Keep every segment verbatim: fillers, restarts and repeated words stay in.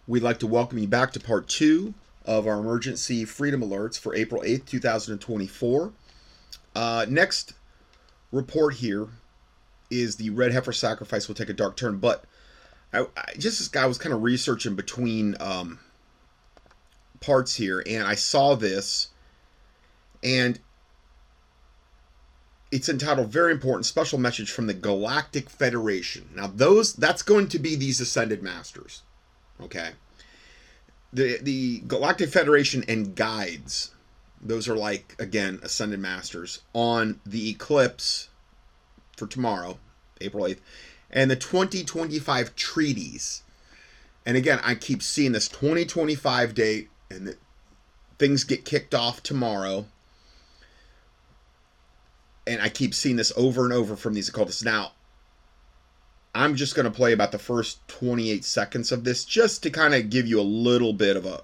We'd like to welcome you back to part two of our emergency freedom alerts for April eighth, two thousand twenty-four. Uh, next report here is the red heifer sacrifice will take a dark turn, but I, I just this guy was kind of researching between um, parts here, and I saw this, and it's entitled "Very Important Special Message from the Galactic Federation." Now, those that's going to be these Ascended Masters. Okay. The the Galactic Federation and guides, those are like, again, Ascended Masters, on the eclipse for tomorrow, April eighth, and the twenty twenty-five treaties. And again, I keep seeing this twenty twenty-five date, and that things get kicked off tomorrow. And I keep seeing this over and over from these occultists. Now, I'm just going to play about the first twenty-eight seconds of this just to kind of give you a little bit of a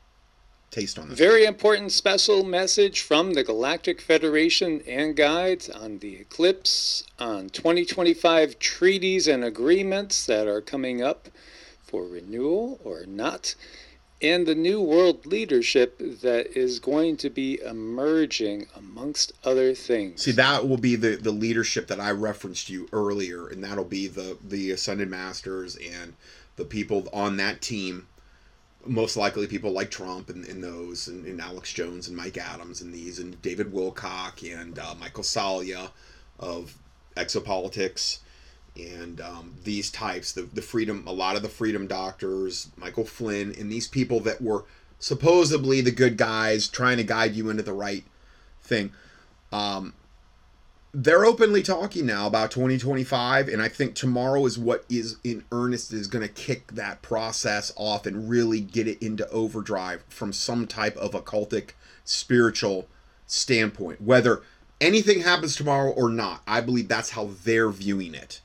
taste on this. Very important special message from the Galactic Federation and guides on the eclipse, on twenty twenty-five treaties and agreements that are coming up for renewal or not, and the new world leadership that is going to be emerging amongst other things. See, that will be the, the leadership that I referenced to you earlier, and that'll be the, the Ascended Masters and the people on that team, most likely people like Trump and, and those, and, and Alex Jones and Mike Adams and these, and David Wilcock and uh, Michael Salia of Exopolitics, and um, these types, the, the freedom, a lot of the freedom doctors, Michael Flynn, and these people that were supposedly the good guys trying to guide you into the right thing. Um, they're openly talking now about twenty twenty-five, and I think tomorrow is what is in earnest is going to kick that process off and really get it into overdrive from some type of occultic spiritual standpoint. Whether anything happens tomorrow or not, I believe that's how they're viewing it.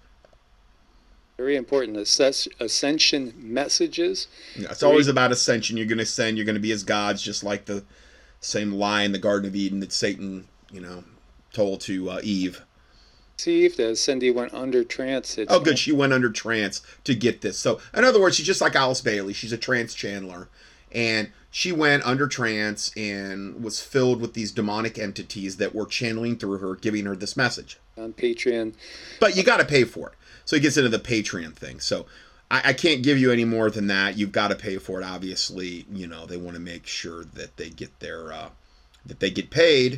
Very important ascension messages. Yeah, it's always about ascension. You're going to ascend. You're going to be as gods, just like the same lie in the Garden of Eden that Satan, you know, told to uh, Eve. Eve, that Cindy went under trance. Oh, good. She went under trance to get this. So, in other words, she's just like Alice Bailey. She's a trance channeler. And she went under trance and was filled with these demonic entities that were channeling through her, giving her this message. On Patreon. But you got to pay for it. So he gets into the Patreon thing. So I, I can't give you any more than that. You've got to pay for it. Obviously, you know, they want to make sure that they get their, uh, that they get paid.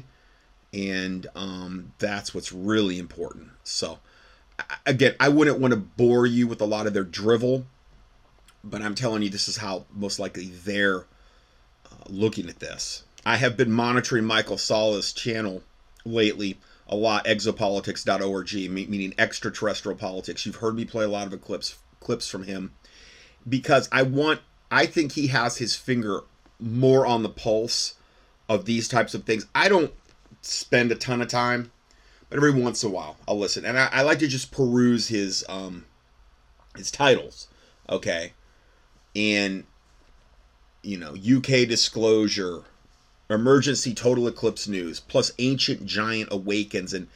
And um, that's what's really important. So again, I wouldn't want to bore you with a lot of their drivel, but I'm telling you, this is how most likely they're uh, looking at this. I have been monitoring Michael Sala's channel lately a lot, exopolitics dot org, meaning extraterrestrial politics. You've heard me play a lot of clips clips from him because I want, I think he has his finger more on the pulse of these types of things. I don't spend a ton of time, but every once in a while I'll listen. And I, I like to just peruse his um his titles, okay? And, you know, U K Disclosure, Emergency Total Eclipse News, plus Ancient Giant Awakens, and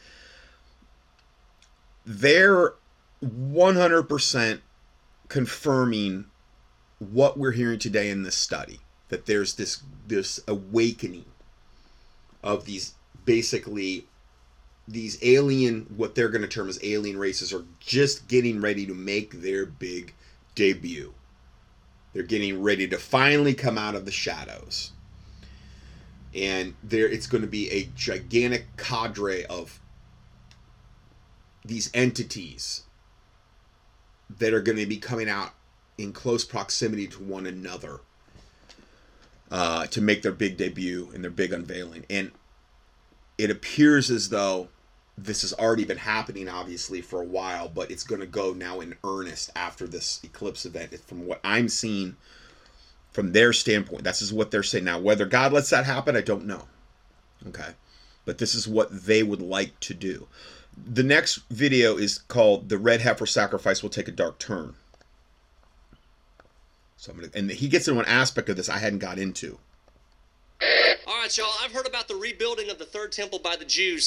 they're one hundred percent confirming what we're hearing today in this study, that there's this this awakening of these, basically, these alien, what they're going to term as alien races, are just getting ready to make their big debut. They're getting ready to finally come out of the shadows. And there, it's going to be a gigantic cadre of these entities that are going to be coming out in close proximity to one another uh, to make their big debut and their big unveiling. And it appears as though this has already been happening, obviously, for a while, but it's going to go now in earnest after this eclipse event. From what I'm seeing from their standpoint, this is what they're saying. Now, whether God lets that happen, I don't know. Okay. But this is what they would like to do. The next video is called "The Red Heifer Sacrifice Will Take a Dark Turn." So I'm gonna, and he gets into an aspect of this I hadn't got into. All right, y'all, I've heard about the rebuilding of the third temple by the Jews.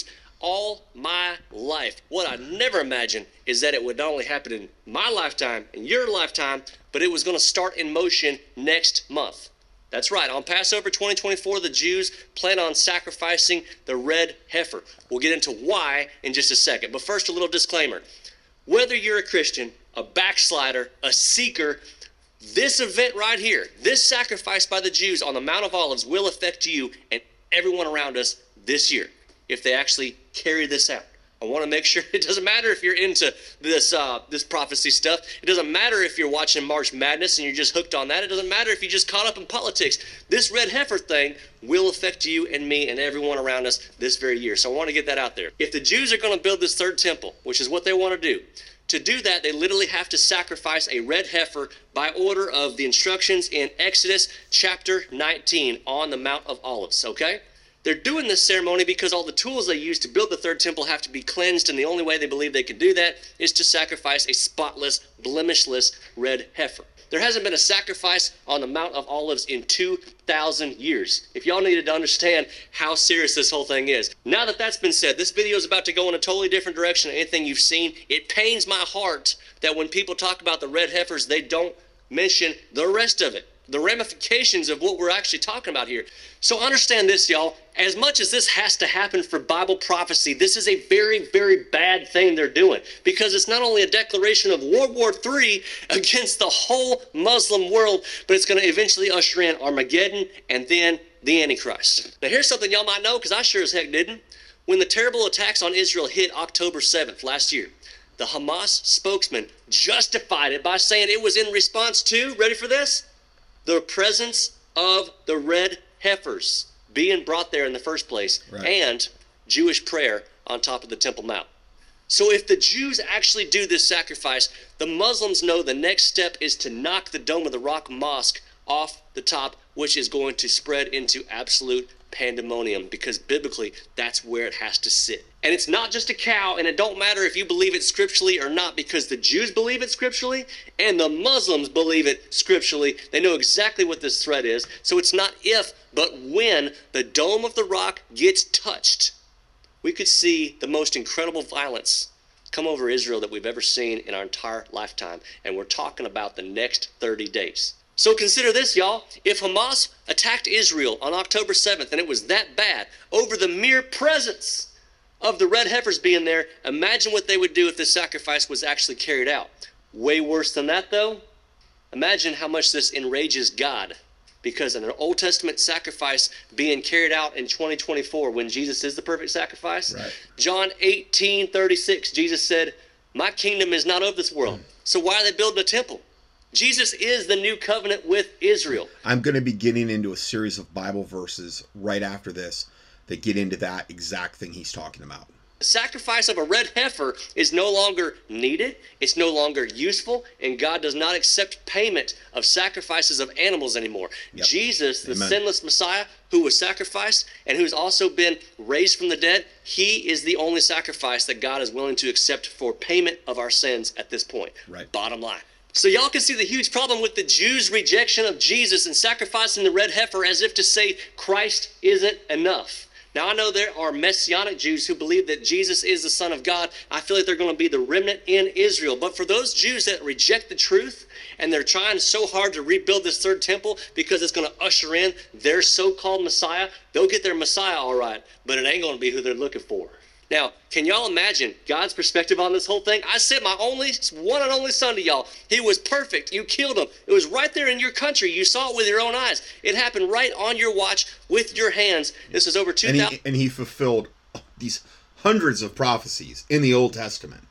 all my life. What I never imagined is that it would not only happen in my lifetime, in your lifetime, but it was going to start in motion next month. That's right. On Passover twenty twenty-four, the Jews plan on sacrificing the red heifer. We'll get into why in just a second. But first, a little disclaimer. Whether you're a Christian, a backslider, a seeker, this event right here, this sacrifice by the Jews on the Mount of Olives will affect you and everyone around us this year if they actually carry this out. I want to make sure it doesn't matter if you're into this uh, this prophecy stuff. It doesn't matter if you're watching March Madness and you're just hooked on that. It doesn't matter if you just caught up in politics. This red heifer thing will affect you and me and everyone around us this very year. So I want to get that out there. If the Jews are going to build this third temple, which is what they want to do, to do that, they literally have to sacrifice a red heifer by order of the instructions in Exodus chapter nineteen on the Mount of Olives, okay? They're doing this ceremony because all the tools they use to build the third temple have to be cleansed, and the only way they believe they can do that is to sacrifice a spotless, blemishless red heifer. There hasn't been a sacrifice on the Mount of Olives in two thousand years. If y'all needed to understand how serious this whole thing is. Now that that's been said, this video is about to go in a totally different direction than anything you've seen. It pains my heart that when people talk about the red heifers, they don't mention the rest of it. The ramifications of what we're actually talking about here. So understand this, y'all. As much as this has to happen for Bible prophecy, this is a very, very bad thing they're doing. Because it's not only a declaration of World War Three against the whole Muslim world, but it's going to eventually usher in Armageddon and then the Antichrist. Now here's something y'all might know, because I sure as heck didn't. When the terrible attacks on Israel hit October seventh last year, the Hamas spokesman justified it by saying it was in response to, ready for this? The presence of the red heifers being brought there in the first place, right, and Jewish prayer on top of the Temple Mount. So if the Jews actually do this sacrifice, the Muslims know the next step is to knock the Dome of the Rock Mosque off the top, which is going to spread into absolute pandemonium, because biblically that's where it has to sit. And it's not just a cow, and it don't matter if you believe it scripturally or not, because the Jews believe it scripturally and the Muslims believe it scripturally. They know exactly what this threat is. So it's not if, but when the Dome of the Rock gets touched, we could see the most incredible violence come over Israel that we've ever seen in our entire lifetime. And we're talking about the next thirty days. So consider this, y'all. If Hamas attacked Israel on October seventh and it was that bad over the mere presence of the red heifers being there, imagine what they would do if this sacrifice was actually carried out. Way worse than that, though. Imagine how much this enrages God, because in an Old Testament sacrifice being carried out in twenty twenty-four, when Jesus is the perfect sacrifice, right, John eighteen thirty-six, Jesus said, "My kingdom is not of this world." Mm. So why are they building a temple? Jesus is the new covenant with Israel. I'm going to be getting into a series of Bible verses right after this that get into that exact thing he's talking about. The sacrifice of a red heifer is no longer needed, it's no longer useful, and God does not accept payment of sacrifices of animals anymore. Yep. Jesus, the Amen. Sinless Messiah, who was sacrificed and who's also been raised from the dead, he is the only sacrifice that God is willing to accept for payment of our sins at this point. Right. Bottom line. So y'all can see the huge problem with the Jews' rejection of Jesus and sacrificing the red heifer as if to say Christ isn't enough. Now, I know there are Messianic Jews who believe that Jesus is the Son of God. I feel like they're going to be the remnant in Israel. But for those Jews that reject the truth and they're trying so hard to rebuild this third temple because it's going to usher in their so-called Messiah, they'll get their Messiah all right, but it ain't going to be who they're looking for. Now, can y'all imagine God's perspective on this whole thing? I sent my only, one and only son to y'all. He was perfect. You killed him. It was right there in your country. You saw it with your own eyes. It happened right on your watch with your hands. This is over two thousand. And he, and he fulfilled these hundreds of prophecies in the Old Testament.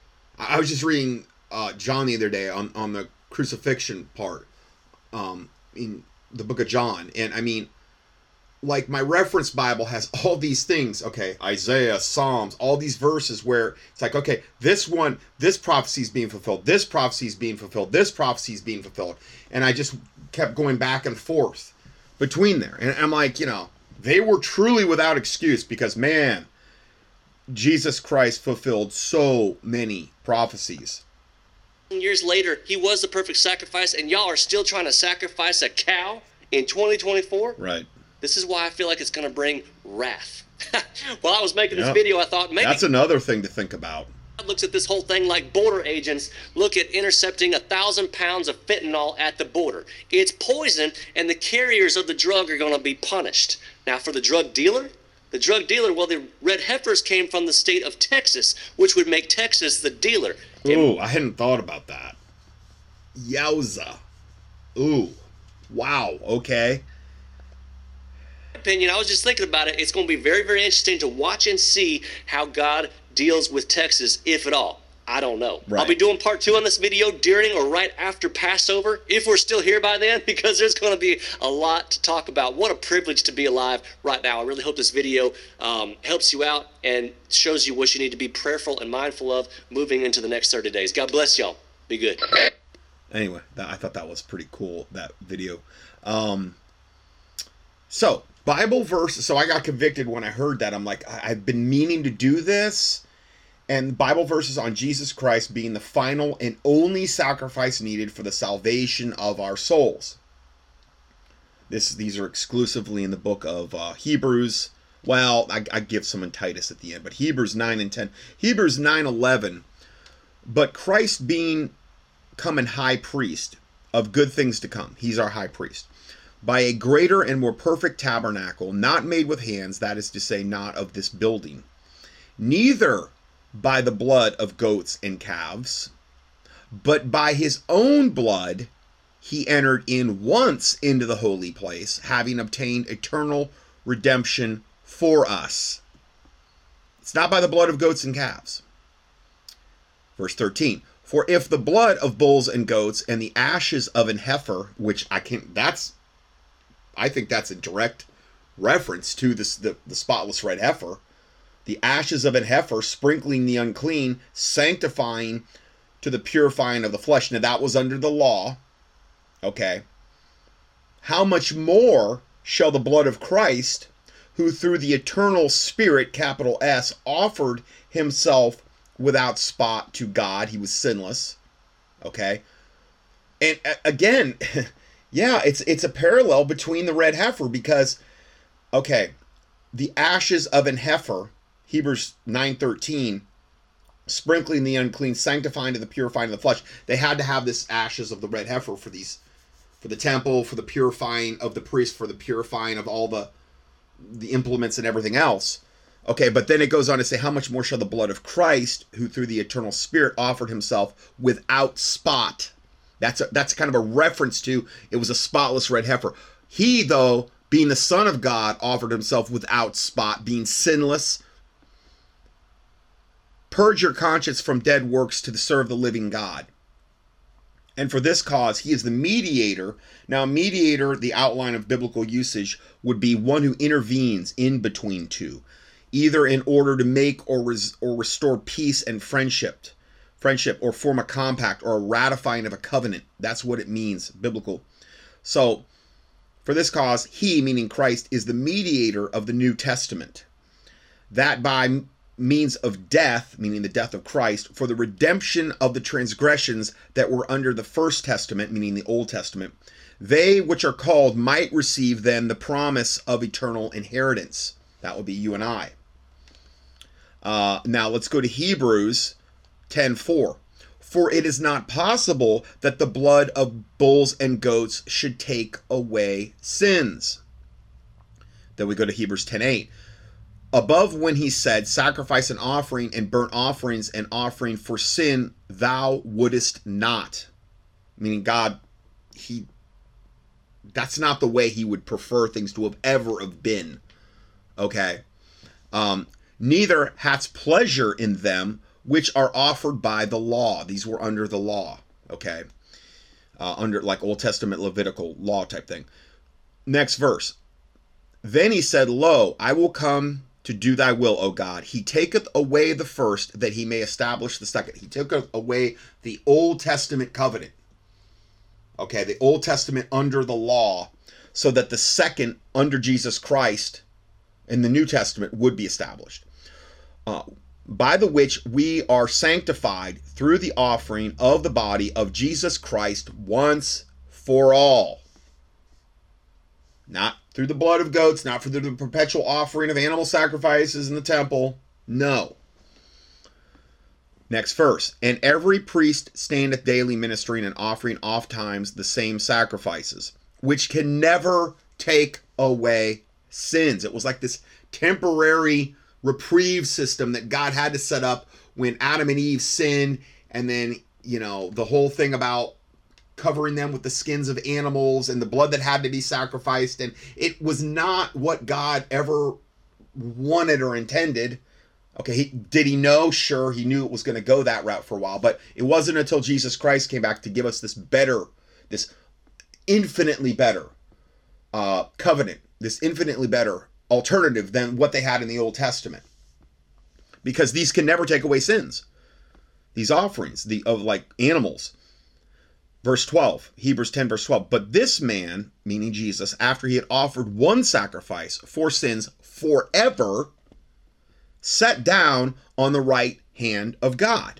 I was just reading uh, John the other day on, on the crucifixion part um, in the book of John. And I mean, like, my reference Bible has all these things, okay, Isaiah, Psalms, all these verses where it's like, okay, this one, this prophecy is being fulfilled, this prophecy is being fulfilled, this prophecy is being fulfilled. And I just kept going back and forth between there. And I'm like, you know, they were truly without excuse because, man, Jesus Christ fulfilled so many prophecies. Years later, he was the perfect sacrifice, and y'all are still trying to sacrifice a cow in twenty twenty-four? Right. This is why I feel like it's going to bring wrath. While I was making this Yep. video, I thought maybe That's another thing to think about. God looks at this whole thing like border agents look at intercepting a thousand pounds of fentanyl at the border. It's poison, and the carriers of the drug are going to be punished. Now, for the drug dealer, the drug dealer, well, the red heifers came from the state of Texas, which would make Texas the dealer. Ooh, I hadn't thought about that. Yowza. Ooh. Wow. Okay. Opinion, I was just thinking about it. It's going to be very, very interesting to watch and see how God deals with Texas, if at all. I don't know. Right. I'll be doing part two on this video during or right after Passover, if we're still here by then, because there's going to be a lot to talk about. What a privilege to be alive right now. I really hope this video um, helps you out and shows you what you need to be prayerful and mindful of moving into the next thirty days. God bless y'all. Be good. Anyway, that, I thought that was pretty cool, that video. Um, so, Bible verse. So I got convicted when I heard that. I'm like, I, I've been meaning to do this. And Bible verses on Jesus Christ being the final and only sacrifice needed for the salvation of our souls. This, these are exclusively in the book of uh, Hebrews. Well, I, I give some in Titus at the end, but Hebrews nine and ten. Hebrews nine eleven. But Christ being come an high priest of good things to come. He's our high priest. By a greater and more perfect tabernacle, not made with hands, that is to say, not of this building. Neither by the blood of goats and calves, but by his own blood he entered in once into the holy place, having obtained eternal redemption for us. It's not by the blood of goats and calves. Verse thirteen. For if the blood of bulls and goats and the ashes of an heifer, which I can, that's, I think that's a direct reference to this, the, the spotless red heifer, the ashes of an heifer, sprinkling the unclean, sanctifying to the purifying of the flesh. Now that was under the law. Okay. How much more shall the blood of Christ, who through the eternal Spirit, capital S, offered himself without spot to God, he was sinless. Okay. And again, yeah, it's it's a parallel between the red heifer because, okay, the ashes of an heifer, Hebrews nine thirteen, sprinkling the unclean, sanctifying to the purifying of the flesh. They had to have this ashes of the red heifer for these, for the temple, for the purifying of the priest, for the purifying of all the the implements and everything else. Okay, but then it goes on to say, how much more shall the blood of Christ, who through the eternal Spirit offered himself without spot. That's a, that's kind of a reference to, it was a spotless red heifer. He, though, being the Son of God, offered himself without spot, being sinless. Purge your conscience from dead works to serve the living God. And for this cause, he is the mediator. Now, mediator, the outline of biblical usage, would be one who intervenes in between two, either in order to make or res- or restore peace and friendship, friendship, or form a compact or a ratifying of a covenant. That's what it means, biblical. So, for this cause, he, meaning Christ, is the mediator of the New Testament, that by means of death, meaning the death of Christ, for the redemption of the transgressions that were under the First Testament, meaning the Old Testament, they which are called might receive then the promise of eternal inheritance. That would be you and I. Uh, now let's go to Hebrews ten four. For it is not possible that the blood of bulls and goats should take away sins. Then we go to Hebrews ten eight. Above when he said, sacrifice and offering and burnt offerings and offering for sin, thou wouldest not. Meaning God, he, that's not the way he would prefer things to have ever have been. Okay. Um, neither hadst pleasure in them which are offered by the law. These were under the law. Okay. Uh, under like Old Testament Levitical law type thing. Next verse. Then he said, lo, I will come to do thy will, O God. He taketh away the first, that he may establish the second. He took away the Old Testament covenant. Okay, the Old Testament under the law, so that the second under Jesus Christ in the New Testament would be established. Uh, by the which we are sanctified through the offering of the body of Jesus Christ once for all. Not through the blood of goats, not through the perpetual offering of animal sacrifices in the temple. No. Next verse. And every priest standeth daily ministering and offering oft times the same sacrifices, which can never take away sins. It was like this temporary reprieve system that God had to set up when Adam and Eve sinned, and then, you know, the whole thing about covering them with the skins of animals and the blood that had to be sacrificed, and it was not what God ever wanted or intended. Okay, he, did he know? Sure, he knew it was going to go that route for a while, but it wasn't until Jesus Christ came back to give us this better, this infinitely better uh, covenant, this infinitely better alternative than what they had in the Old Testament. Because these can never take away sins. These offerings the of like animals. Verse twelve, Hebrews ten, verse twelve. But this man, meaning Jesus, after he had offered one sacrifice for sins forever, sat down on the right hand of God.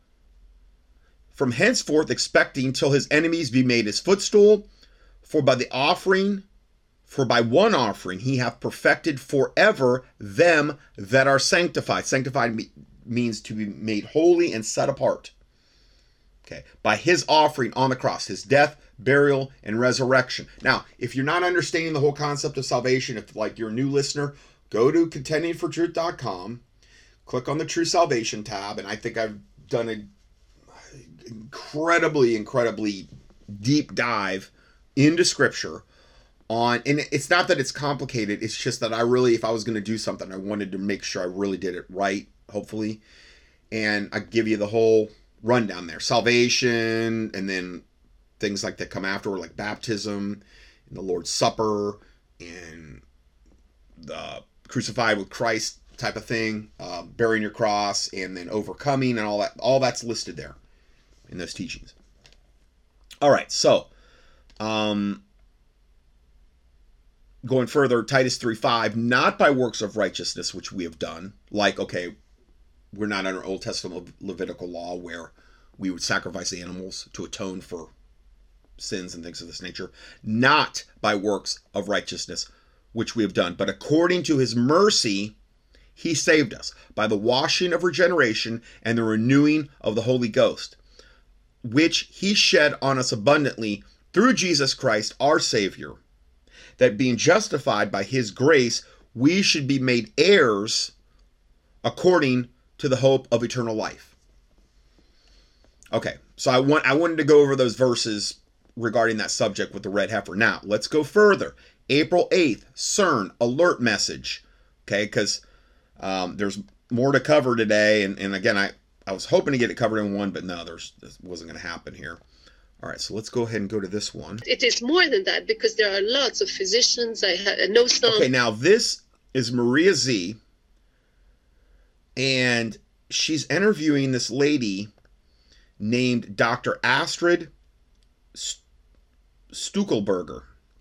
From henceforth expecting till his enemies be made his footstool, for by the offering, for by one offering he hath perfected forever them that are sanctified. Sanctified means to be made holy and set apart. Okay, by his offering on the cross, his death, burial, and resurrection. Now, if you're not understanding the whole concept of salvation, if like you're a new listener, go to contending for truth dot com, click on the True Salvation tab, and I think I've done an incredibly, incredibly deep dive into Scripture on, and it's not that it's complicated, it's just that I really, if I was going to do something, I wanted to make sure I really did it right, hopefully, and I give you the whole rundown there. Salvation, and then things like that come afterward, like baptism, and the Lord's Supper, and the crucified with Christ type of thing, uh, bearing your cross, and then overcoming, and all that. All that's listed there in those teachings. All right, so um, going further, Titus three five, not by works of righteousness which we have done, like, okay, we're not under Old Testament Levitical law where we would sacrifice animals to atone for sins and things of this nature, not by works of righteousness which we have done, but according to his mercy, he saved us by the washing of regeneration and the renewing of the Holy Ghost, which he shed on us abundantly through Jesus Christ, our Savior, that being justified by his grace, we should be made heirs according to the hope of eternal life. Okay, so I want I wanted to go over those verses regarding that subject with the red heifer. Now, let's go further. April eighth, CERN alert message. Okay, because um, there's more to cover today. And, and again, I, I was hoping to get it covered in one, but no, there's this wasn't going to happen here. All right, so let's go ahead and go to this one. It is more than that, because there are lots of physicians. I, ha- I know some. Okay, now this is Maria Z. And she's interviewing this lady named Doctor Astrid Stuckelberger.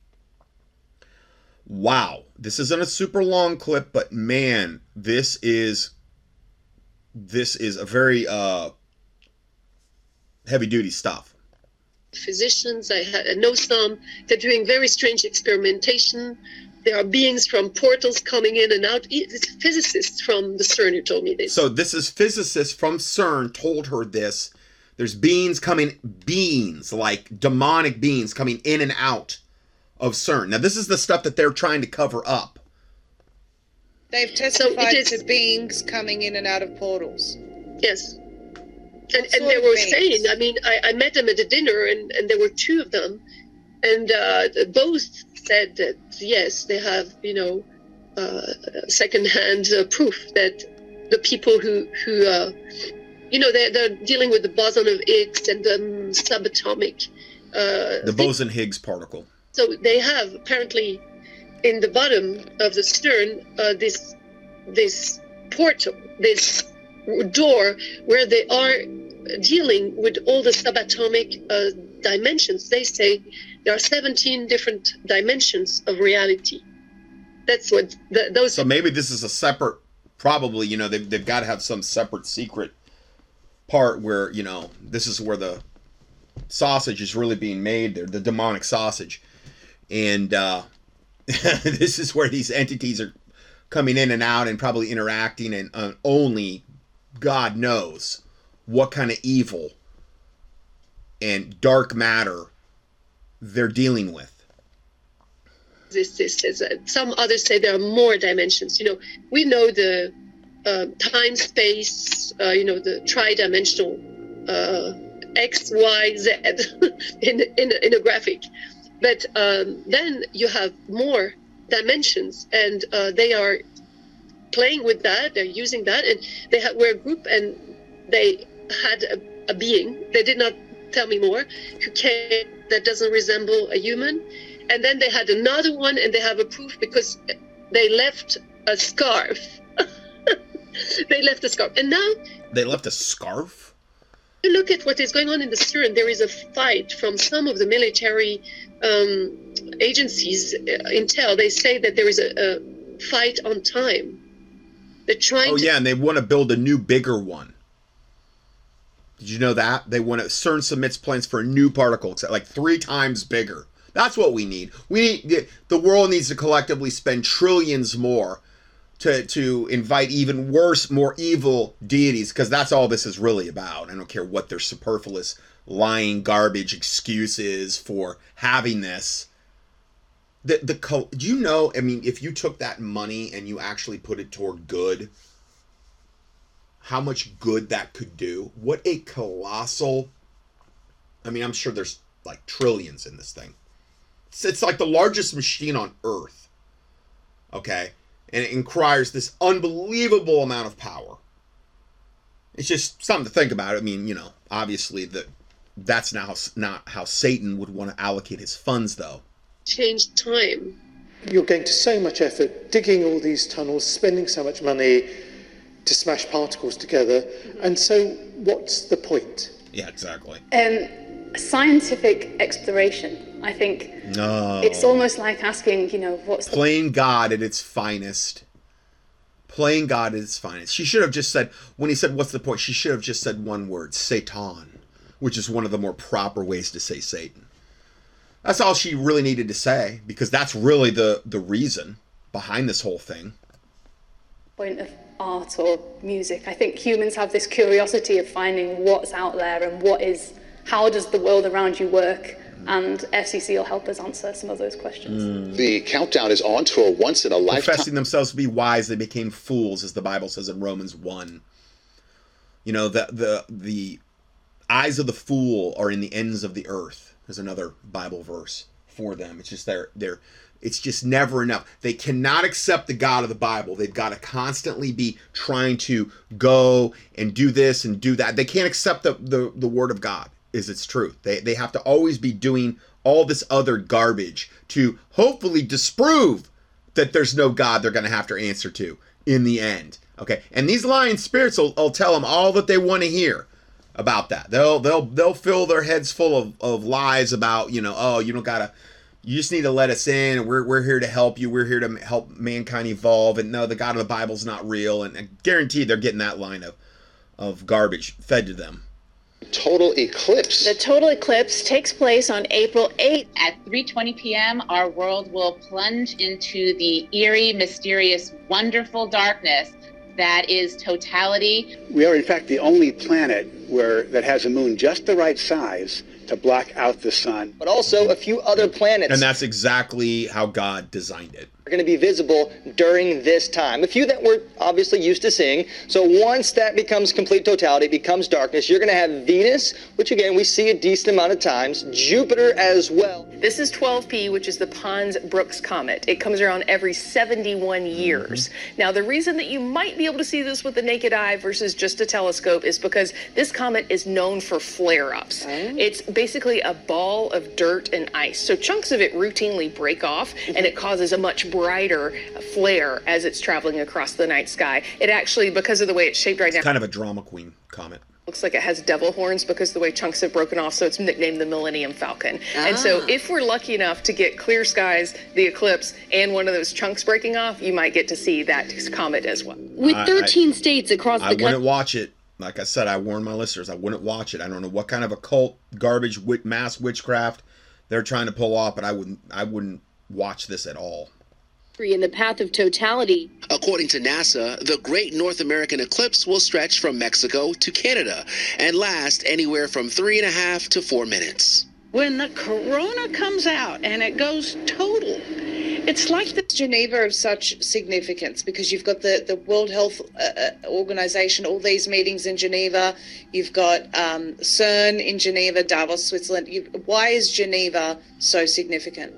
Wow. This isn't a super long clip, but man, this is this is a very uh, heavy-duty stuff. Physicians, I, ha- I know some. They're doing very strange experimentation. There are beings from portals coming in and out. It's physicists from the CERN who told me this. So this is physicists from CERN told her this. There's beings coming, beings, like demonic beings coming in and out of CERN. Now this is the stuff that they're trying to cover up. They've testified so is, to beings coming in and out of portals. Yes. And, and they were saying, I mean, I, I met them at a dinner, and, and there were two of them. And uh, both said that, yes, they have, you know, uh, secondhand uh, proof that the people who, who uh, you know, they're, they're dealing with the boson of Higgs and the um, subatomic. Uh, the boson-Higgs particle. So they have, apparently, in the bottom of the CERN, uh, this, this portal, this door where they are dealing with all the subatomic uh, dimensions. They say there are seventeen different dimensions of reality. That's what the, those. So maybe this is a separate, probably, you know, they've, they've got to have some separate secret part where, you know, this is where the sausage is really being made there, the demonic sausage. And uh, this is where these entities are coming in and out and probably interacting, and uh, only God knows what kind of evil and dark matter they're dealing with. This, this is, uh, some others say there are more dimensions. You know, we know the uh, time, space, uh, you know, the tri-dimensional uh, X, Y, Z in, in, in a graphic. But um, then you have more dimensions, and uh, they are playing with that. They're using that, and they ha- were a group, and they had a, a being. They did not tell me more. Who came that doesn't resemble a human, and then they had another one, and they have a proof because they left a scarf. They left a scarf, and now they left a scarf. You look at what is going on in the Syrian. There is a fight from some of the military um, agencies, uh, intel. They say that there is a, a fight on time. They're trying. Oh to- yeah, and they want to build a new, bigger one. Did you know that they want to? CERN submits plans for a new particle, like three times bigger. That's what we need. We need the world needs to collectively spend trillions more to to invite even worse, more evil deities, because that's all this is really about. I don't care what their superfluous, lying, garbage excuse is for having this. The the do you know? I mean, if you took that money and you actually put it toward good, how much good that could do? What a colossal. I mean, I'm sure there's like trillions in this thing. It's, it's like the largest machine on Earth. Okay. And it requires this unbelievable amount of power. It's just something to think about. I mean, you know, obviously that that's not how, not how Satan would want to allocate his funds, though. Change time. You're going to so much effort, digging all these tunnels, spending so much money to smash particles together. And so what's the point? Yeah, exactly. Um, scientific exploration. I think no. It's almost like asking, you know, what's the... Playing God at its finest. Playing God at its finest. She should have just said, when he said, what's the point? She should have just said one word, Satan, which is one of the more proper ways to say Satan. That's all she really needed to say, because that's really the, the reason behind this whole thing. Point of art or music. I think humans have this curiosity of finding what's out there and what is, how does the world around you work? And F C C will help us answer some of those questions. Mm. The countdown is on to a once-in-a-lifetime... Professing themselves to be wise, they became fools, as the Bible says in Romans one. You know, the the the eyes of the fool are in the ends of the earth. There's another Bible verse for them. It's just they're, they're, it's just never enough. They cannot accept the God of the Bible. They've got to constantly be trying to go and do this and do that. They can't accept the, the, the Word of God. Is its truth. They they have to always be doing all this other garbage to hopefully disprove that there's no God they're going to have to answer to in the end. Okay, and these lying spirits will, will tell them all that they want to hear about that. They'll they'll they'll fill their heads full of, of lies about, you know, oh, you don't gotta, you just need to let us in. We're we're here to help you. We're here to help mankind evolve. And no, the God of the Bible's not real. And I guarantee they're getting that line of of garbage fed to them. Total eclipse. The total eclipse takes place on April eighth. At three twenty p.m., our world will plunge into the eerie, mysterious, wonderful darkness that is totality. We are, in fact, the only planet where that has a moon just the right size to block out the sun. But also a few other planets. And that's exactly how God designed it. Are going to be visible during this time. A few that we're obviously used to seeing. So once that becomes complete totality, becomes darkness, you're going to have Venus, which again we see a decent amount of times, Jupiter as well. This is twelve P, which is the Pons-Brooks comet. It comes around every seventy-one years. Mm-hmm. Now, the reason that you might be able to see this with the naked eye versus just a telescope is because this comet is known for flare-ups. Oh. It's basically a ball of dirt and ice. So chunks of it routinely break off, mm-hmm. and it causes a much brighter flare as it's traveling across the night sky. It actually, because of the way it's shaped right it's now, kind of a drama queen comet. Looks like it has devil horns because of the way chunks have broken off, so it's nicknamed the Millennium Falcon. Ah. And so if we're lucky enough to get clear skies, the eclipse, and one of those chunks breaking off, you might get to see that comet as well. With thirteen I, I, states across I the country. I wouldn't watch it. Like I said, I warned my listeners, I wouldn't watch it. I don't know what kind of occult, garbage, mass witchcraft they're trying to pull off, but I wouldn't, I wouldn't watch this at all. in the path of totality. According to NASA, the Great North American Eclipse will stretch from Mexico to Canada and last anywhere from three and a half to four minutes. When the corona comes out and it goes total, it's like the Geneva of such significance because you've got the, the World Health uh, Organization, all these meetings in Geneva. You've got um, CERN in Geneva, Davos, Switzerland. You, why is Geneva so significant?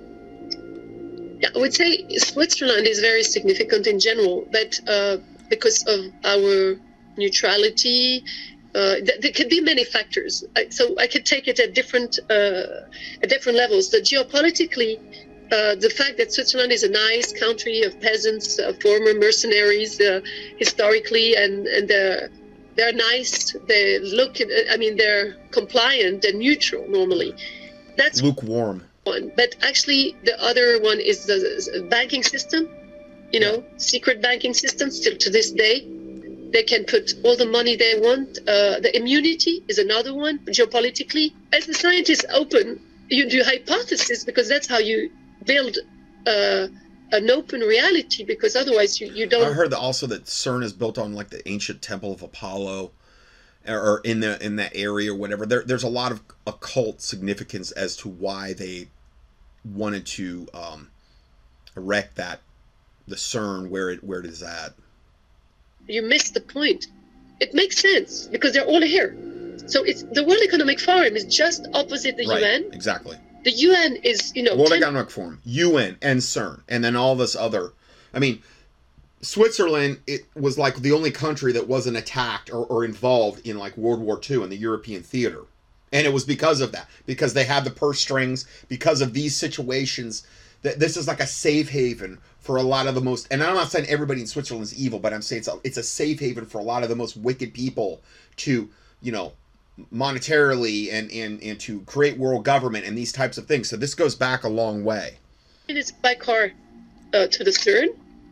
Yeah, I would say Switzerland is very significant in general, but uh, because of our neutrality, uh, th- there could be many factors. I, so I could take it at different uh, at different levels. The geopolitically, uh, the fact that Switzerland is a nice country of peasants, uh, former mercenaries, uh, historically, and and they're they're nice. They look, I mean, they're compliant and neutral normally. That's lukewarm. One, but actually the other one is the banking system, you know, secret banking system. Still to this day, they can put all the money they want. Uh, the immunity is another one. Geopolitically, as the scientists open, you do hypotheses because that's how you build uh, an open reality. Because otherwise, you, you don't. I heard that also that CERN is built on like the ancient temple of Apollo, or in the in that area or whatever. There, there's a lot of occult significance as to why they wanted to um, erect that the CERN where it where it is at. You missed the point. It makes sense because they're all here. So it's the World Economic Forum is just opposite the Right, U N. exactly. The U N is, you know, World ten Economic Forum, U N, and CERN, and then all this other. I mean, Switzerland, it was like the only country that wasn't attacked or, or involved in like World War Two in the European theater. And it was because of that, because they had the purse strings, because of these situations, that this is like a safe haven for a lot of the most, and I'm not saying everybody in Switzerland is evil, but I'm saying it's a, it's a safe haven for a lot of the most wicked people to, you know, monetarily and, and, and to create world government and these types of things. So this goes back a long way. minutes by car uh, to the CERN.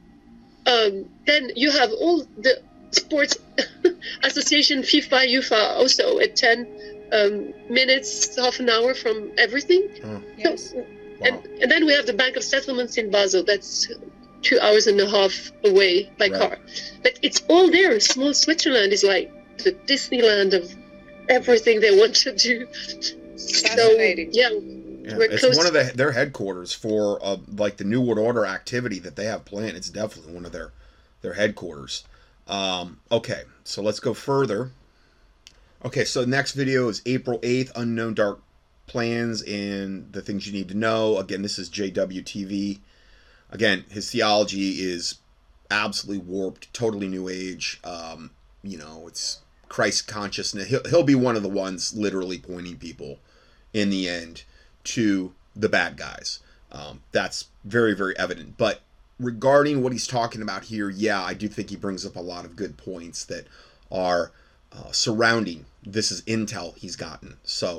Um, then you have all the sports association, FIFA, UEFA, also at ten um, minutes, half an hour from everything. Oh. Yes. So, and, and then we have the Bank of Settlements in Basel. That's two hours and a half away by Right. car. But it's all there. Small Switzerland is like the Disneyland of everything they want to do. Fascinating. So, yeah. Yeah, We're it's close one of the, their headquarters for uh, like the New World Order activity that they have planned. It's definitely one of their their headquarters. Um, okay, so let's go further. Okay, so the next video is April eighth, Unknown Dark Plans and the Things You Need to Know. Again, this is J W T V. Again, his theology is absolutely warped, totally New Age. Um, you know, it's Christ consciousness. He'll, he'll be one of the ones literally pointing people in the end to the bad guys. Um, that's very, very evident. But regarding what he's talking about here, yeah, I do think he brings up a lot of good points that are uh, surrounding. This is intel he's gotten. So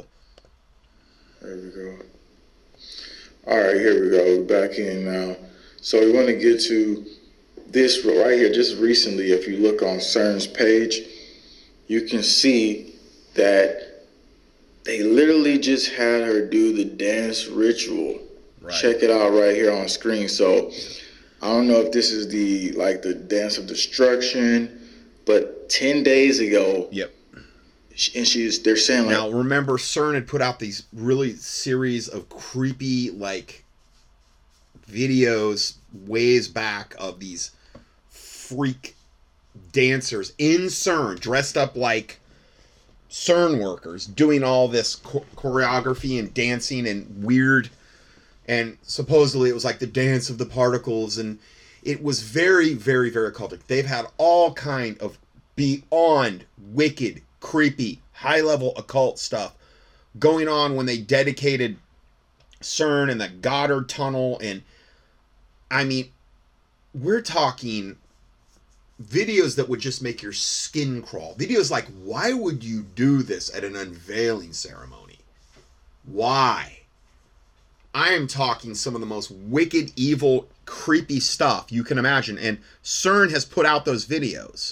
there we go. All right, here we go. We're back in now. So we want to get to this right here. Just recently, if you look on CERN's page, you can see that they literally just had her do the dance ritual. Right. Check it out right here on screen. So I don't know if this is the like the dance of destruction, but ten days ago. Yep. And she's they're saying like, now remember CERN had put out these really series of creepy like videos ways back of these freak dancers in CERN dressed up like CERN workers doing all this cho- choreography and dancing and weird, and supposedly it was like the dance of the particles, and it was very, very, very occultic. They've had all kind of beyond wicked, creepy, high-level occult stuff going on when they dedicated CERN and the Goddard Tunnel, and I mean, we're talking videos that would just make your skin crawl. Videos like, why would you do this at an unveiling ceremony? Why? I am talking some of the most wicked, evil, creepy stuff you can imagine. And CERN has put out those videos.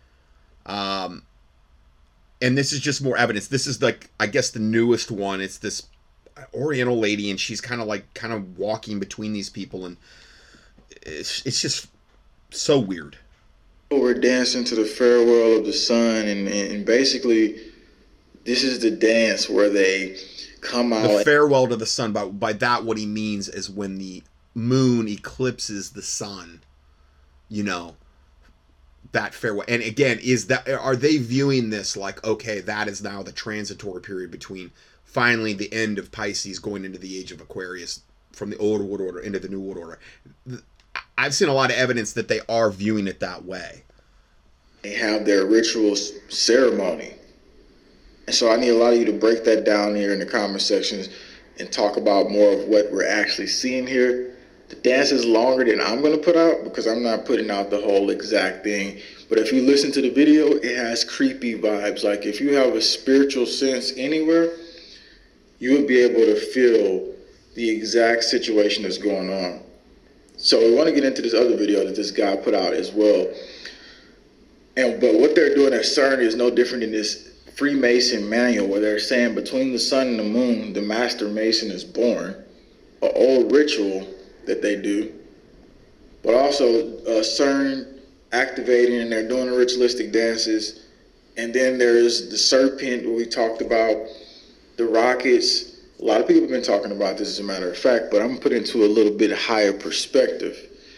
Um, and this is just more evidence. This is like, I guess, the newest one. It's this Oriental lady, and she's kind of like, kind of walking between these people, and it's, it's just so weird. We're dancing to the farewell of the sun, and, and basically this is the dance where they come out. The farewell to the sun, by, by that what he means is when the moon eclipses the sun, you know, that farewell. And again, is that, are they viewing this like, okay, that is now the transitory period between finally the end of Pisces going into the age of Aquarius, from the old world order into the new world order? I've seen a lot of evidence that they are viewing it that way. They have their ritual ceremony. And so I need a lot of you to break that down here in the comment sections and talk about more of what we're actually seeing here. The dance is longer than I'm going to put out because I'm not putting out the whole exact thing. But if you listen to the video, it has creepy vibes. Like if you have a spiritual sense anywhere, you would be able to feel the exact situation that's going on. So we want to get into this other video that this guy put out as well. And but what they're doing at CERN is no different than this Freemason manual where they're saying between the sun and the moon, the master mason is born, an old ritual that they do. But also uh, CERN activating, and they're doing the ritualistic dances. And then there's the serpent we talked about, the rockets. A lot of people have been talking about this as a matter of fact, but I'm going to put it into a little bit higher perspective.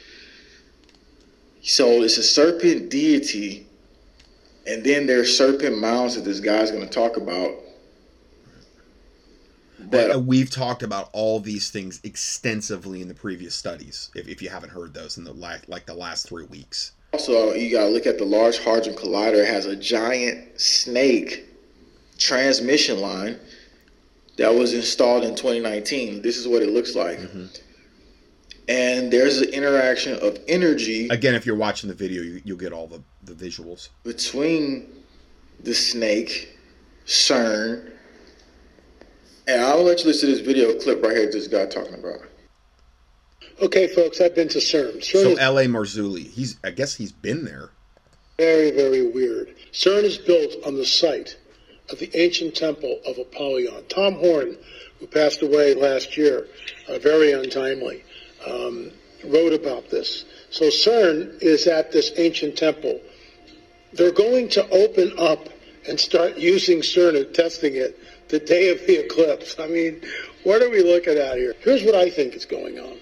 So it's a serpent deity, and then there's serpent mounds that this guy's going to talk about. But we've talked about all these things extensively in the previous studies, if, if you haven't heard those in the last, like the last three weeks. Also, you got to look at the Large Hadron Collider. It has a giant snake transmission line that was installed in twenty nineteen. This is what it looks like. Mm-hmm. And there's an interaction of energy. Again, if you're watching the video, you, you'll get all the, the visuals. Between the snake, CERN, and I'll let you listen to this video clip right here this guy talking about. Okay, folks, I've been to CERN. CERN so is L A Marzulli, he's, I guess he's been there. Very, very weird. CERN is built on the site of the ancient temple of Apollyon. Tom Horn, who passed away last year, uh, very untimely, um, wrote about this. So CERN is at this ancient temple. They're going to open up and start using CERN and testing it the day of the eclipse. I mean, what are we looking at here? Here's what I think is going on.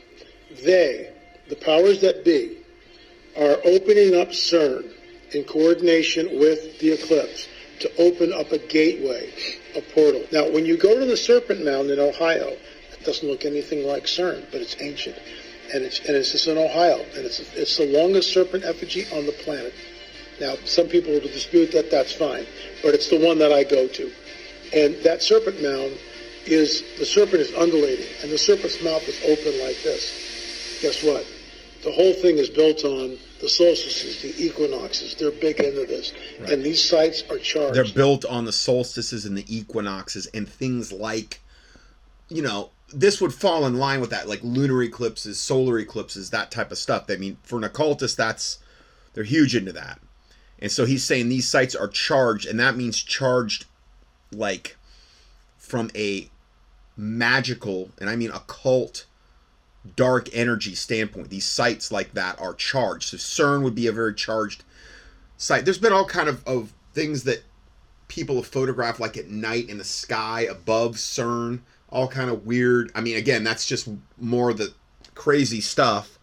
They, the powers that be, are opening up CERN in coordination with the eclipse to open up a gateway, a portal. Now, when you go to the Serpent Mound in Ohio, it doesn't look anything like CERN, but it's ancient. And it's, and it's just in Ohio. And it's, it's the longest serpent effigy on the planet. Now, some people will dispute that, that's fine. But it's the one that I go to. And that Serpent Mound is, the serpent is undulating. And the serpent's mouth is open like this. Guess what? The whole thing is built on the solstices, the equinoxes. They're big into this. Right. And these sites are charged. They're built on the solstices and the equinoxes and things like, you know, this would fall in line with that, like lunar eclipses, solar eclipses, that type of stuff. I mean, for an occultist, that's, they're huge into that. And so he's saying these sites are charged, and that means charged like from a magical, and I mean occult, dark energy standpoint. These sites like that are charged. So CERN would be a very charged site. There's been all kind of, of things that people have photographed like at night in the sky above CERN, all kind of weird. I mean, again, that's just more the crazy stuff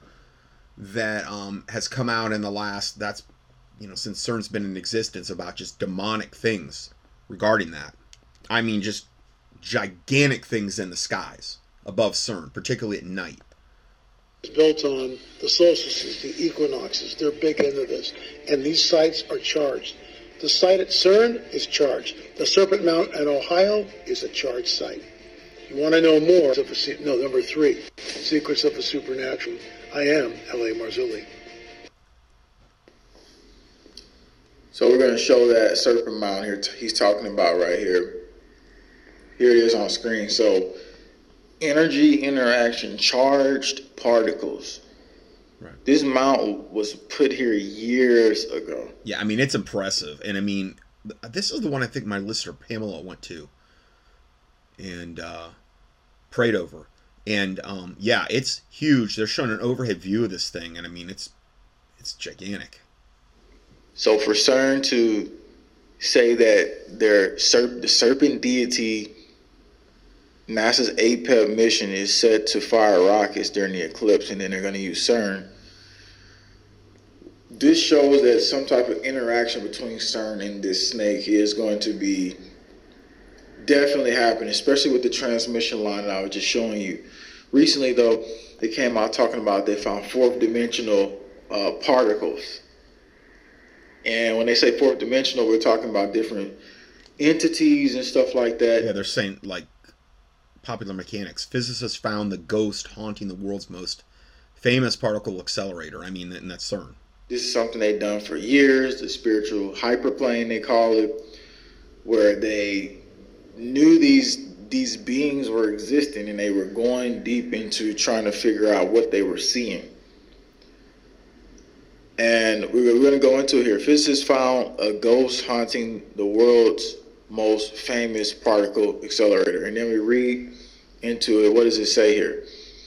that um, has come out in the last, that's, you know, since CERN's been in existence, about just demonic things regarding that. I mean, just gigantic things in the skies above CERN, particularly at night. It's built on the solstices, the equinoxes. They're big into this. And these sites are charged. The site at CERN is charged. The Serpent Mound in Ohio is a charged site. You want to know more? No, number three, Secrets of the Supernatural. I am L A Marzulli. So we're going to show that Serpent Mound here he's talking about right here. Here it is on screen. So energy interaction, charged particles. Right. This mount was put here years ago. Yeah, I mean, it's impressive. And I mean, this is the one I think my listener Pamela went to and uh, prayed over. And um, yeah, it's huge. They're showing an overhead view of this thing, and I mean, it's it's gigantic. So for CERN to say that their serp- the serpent deity, NASA's A P E P mission is set to fire rockets during the eclipse, and then they're going to use CERN. This shows that some type of interaction between CERN and this snake is going to be definitely happening, especially with the transmission line that I was just showing you. Recently, though, they came out talking about they found fourth dimensional uh, particles. And when they say fourth dimensional, we're talking about different entities and stuff like that. Yeah, they're saying, like, popular mechanics. Physicists found the ghost haunting the world's most famous particle accelerator. I mean, and that's CERN. This is something they've done for years, the spiritual hyperplane, they call it, where they knew these these beings were existing and they were going deep into trying to figure out what they were seeing. And we're going to go into it here. Physicists found a ghost haunting the world's most famous particle accelerator. And then we read into it. What does it say here?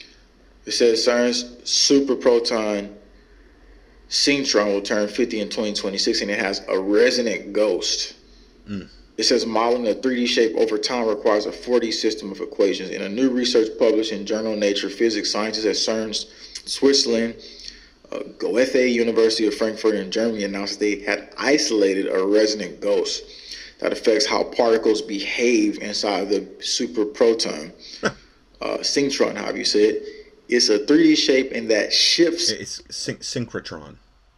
It says CERN's superproton synchrotron will turn fifty in twenty twenty-six, and it has a resonant ghost. Mm. It says modeling a three D shape over time requires a four D system of equations. In a new research published in journal Nature Physics, scientists at CERN's Switzerland, uh, Goethe University of Frankfurt in Germany announced they had isolated a resonant ghost that affects how particles behave inside the superproton uh, synchrotron, however you say it. It's a three D shape and that shifts. It's syn- synchrotron.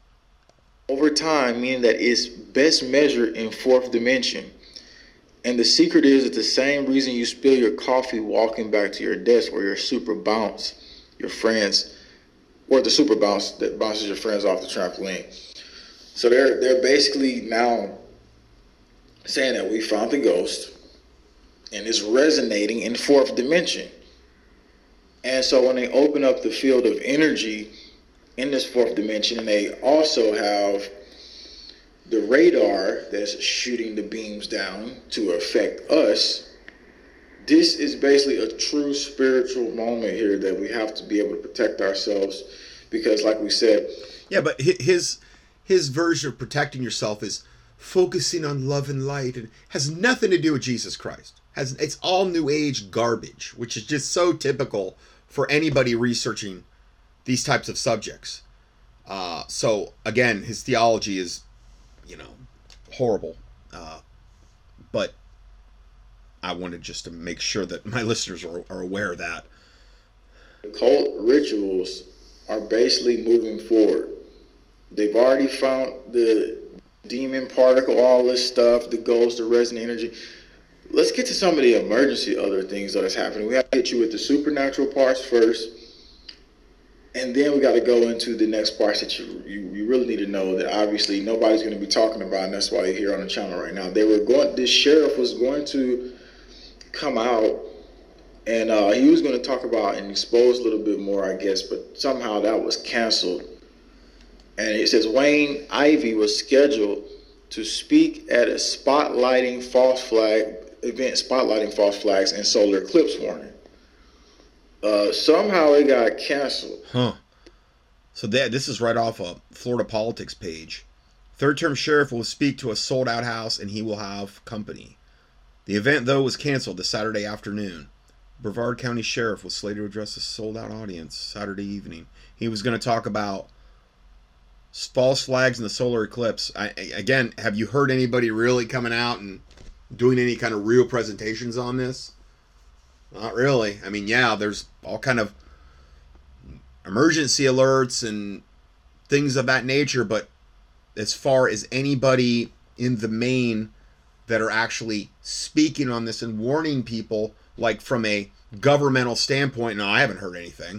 Over time, meaning that it's best measured in fourth dimension. And the secret is that the same reason you spill your coffee walking back to your desk, or your super bounce your friends, or the super bounce that bounces your friends off the trampoline. So they're they're basically now saying that we found the ghost and it's resonating in fourth dimension. And so when they open up the field of energy in this fourth dimension, and they also have the radar that's shooting the beams down to affect us, this is basically a true spiritual moment here that we have to be able to protect ourselves, because like we said... Yeah, but his his version of protecting yourself is focusing on love and light, and has nothing to do with Jesus Christ. Has It's all New Age garbage, which is just so typical for anybody researching these types of subjects. Uh, so, again, his theology is, you know, horrible. Uh, but I wanted just to make sure that my listeners are, are aware of that. Cult rituals are basically moving forward. They've already found the demon particle, all this stuff, the ghost, the resonant energy. Let's get to some of the emergency other things that is happening. We have to get you with the supernatural parts first, and then we got to go into the next parts that you, you you really need to know that obviously nobody's going to be talking about, and that's why you're here on the channel right now. They were going. This sheriff was going to come out, and uh, he was going to talk about and expose a little bit more, I guess, but somehow that was canceled. And it says Wayne Ivey was scheduled to speak at a spotlighting false flag event, spotlighting false flags and solar eclipse warning. Uh, somehow it got canceled. Huh. So that this is right off a Florida Politics page. Third-term sheriff will speak to a sold-out house, and he will have company. The event, though, was canceled this Saturday afternoon. Brevard County Sheriff was slated to address a sold-out audience Saturday evening. He was going to talk about false flags and the solar eclipse. I, again, have you heard anybody really coming out and doing any kind of real presentations on this? Not really. I mean, yeah, there's all kind of emergency alerts and things of that nature, but as far as anybody in the main that are actually speaking on this and warning people, like from a governmental standpoint, no, I haven't heard anything.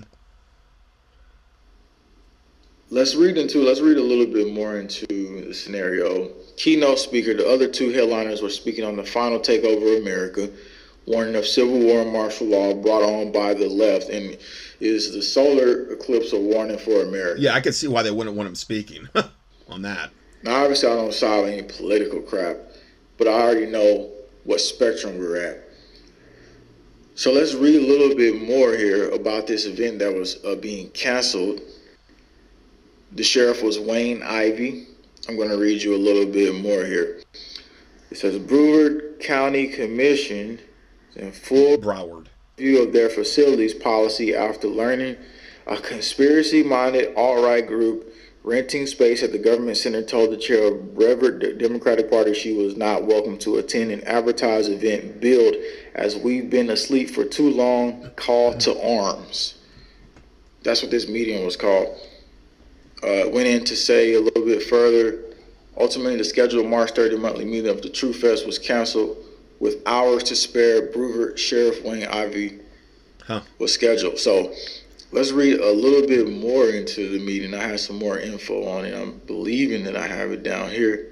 Let's read into, let's read a little bit more into the scenario. Keynote speaker, the other two headliners were speaking on the final takeover of America, warning of civil war and martial law brought on by the left, and is the solar eclipse a warning for America? Yeah, I could see why they wouldn't want him speaking on that. Now, obviously, I don't solve any political crap, but I already know what spectrum we're at. So let's read a little bit more here about this event that was uh, being canceled. The sheriff was Wayne Ivey. I'm going to read you a little bit more here. It says, Broward County Commission is in full Broward. view of their facilities policy after learning a conspiracy-minded alt-right group renting space at the government center told the chair of Brevard Democratic Party she was not welcome to attend an advertised event billed as "We've been asleep for too long, call to arms." That's what this meeting was called. Uh, went in to say a little bit further. Ultimately, the scheduled March thirtieth monthly meeting of the True Fest was canceled with hours to spare. Broward Sheriff Wayne Ivey huh. was scheduled. So let's read a little bit more into the meeting. I have some more info on it. I'm believing that I have it down here.